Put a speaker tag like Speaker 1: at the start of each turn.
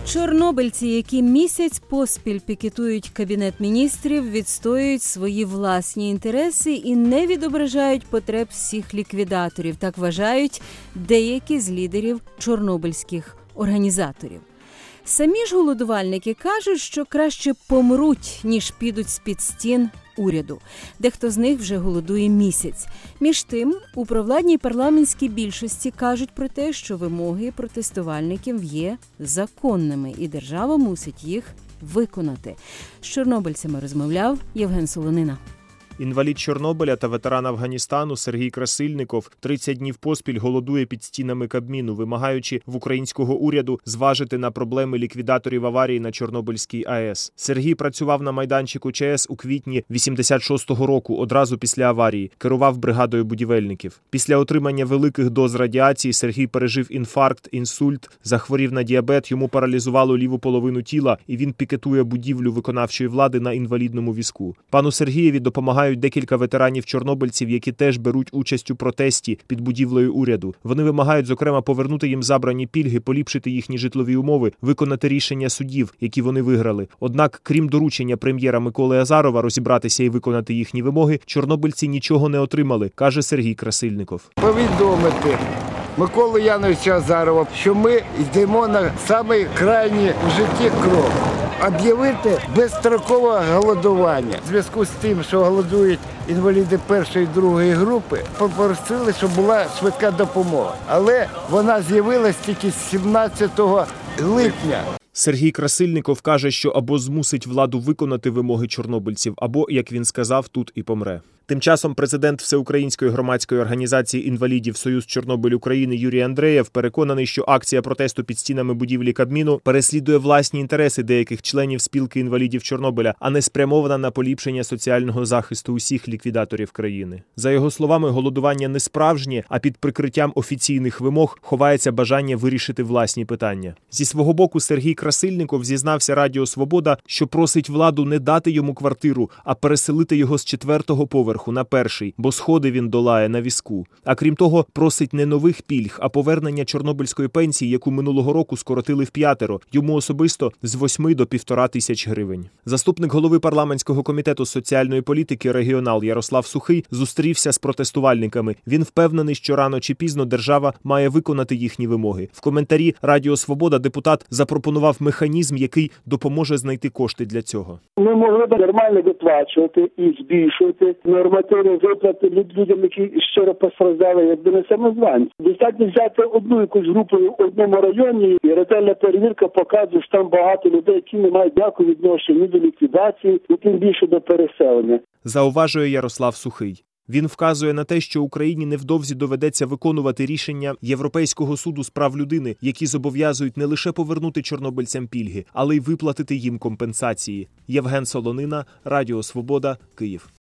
Speaker 1: Чорнобильці, які місяць поспіль пікетують Кабінет міністрів, відстоюють свої власні інтереси і не відображають потреб всіх ліквідаторів, так вважають деякі з лідерів чорнобильських організаторів. Самі ж голодувальники кажуть, що краще помруть, ніж підуть з-під стін уряду. Дехто з них вже голодує місяць. Між тим, у провладній парламентській більшості кажуть про те, що вимоги протестувальників є законними, і держава мусить їх виконати. З чорнобильцями розмовляв Євген Солонина.
Speaker 2: Інвалід Чорнобиля та ветеран Афганістану Сергій Красильников 30 днів поспіль голодує під стінами Кабміну, вимагаючи в українського уряду зважити на проблеми ліквідаторів аварії на Чорнобильській АЕС. Сергій працював на майданчику ЧАЕС у квітні 86-го року, одразу після аварії. Керував бригадою будівельників. Після отримання великих доз радіації Сергій пережив інфаркт, інсульт, захворів на діабет, йому паралізувало ліву половину тіла, і він пікетує будівлю виконавчої влади на інвалідному візку. Пану Сергієві допомагають декілька ветеранів-чорнобильців, які теж беруть участь у протесті під будівлею уряду. Вони вимагають, зокрема, повернути їм забрані пільги, поліпшити їхні житлові умови, виконати рішення судів, які вони виграли. Однак, крім доручення прем'єра Миколи Азарова розібратися і виконати їхні вимоги, чорнобильці нічого не отримали, каже Сергій Красильников.
Speaker 3: Повідомити Миколу Яновича Азарова, що ми йдемо на самий крайній в житті крок. Об'явити безстрокове голодування. У зв'язку з тим, що голодують інваліди першої і другої групи, попросили, щоб була швидка допомога. Але вона з'явилась тільки 17 липня.
Speaker 2: Сергій Красильников каже, що або змусить владу виконати вимоги чорнобильців, або, як він сказав, тут і помре. Тим часом президент Всеукраїнської громадської організації інвалідів «Союз Чорнобиль України» Юрій Андреєв переконаний, що акція протесту під стінами будівлі Кабміну переслідує власні інтереси деяких членів спілки інвалідів Чорнобиля, а не спрямована на поліпшення соціального захисту усіх ліквідаторів країни. За його словами, голодування не справжнє, а під прикриттям офіційних вимог ховається бажання вирішити власні питання. Зі свого боку Сергій Красильников зізнався Радіо Свобода, що просить владу не дати йому квартиру, а переселити його з 4-го поверху на 1-й, бо сходи він долає на візку. А крім того, просить не нових пільг, а повернення чорнобильської пенсії, яку минулого року скоротили в5, йому особисто з 8 до 1500 гривень. Заступник голови парламентського комітету з соціальної політики регіонал Ярослав Сухий зустрівся з протестувальниками. Він впевнений, що рано чи пізно держава має виконати їхні вимоги. В коментарі Радіо Свобода депутат запропонував механізм, який допоможе знайти кошти для цього.
Speaker 4: Ми могли б нормально виплачувати і збільшувати нормативні виплати людям, які щиро постраждали, якби не самозванці. Достатньо взяти одну якусь групу в одному районі, і ретельна перевірка показує, що там багато людей, які не мають ніякого відношення ні до ліквідації, ні тим більше до переселення.
Speaker 2: Зауважує Ярослав Сухий. Він вказує на те, що Україні невдовзі доведеться виконувати рішення Європейського суду з прав людини, які зобов'язують не лише повернути чорнобильцям пільги, але й виплатити їм компенсації. Євген Солонина, Радіо Свобода, Київ.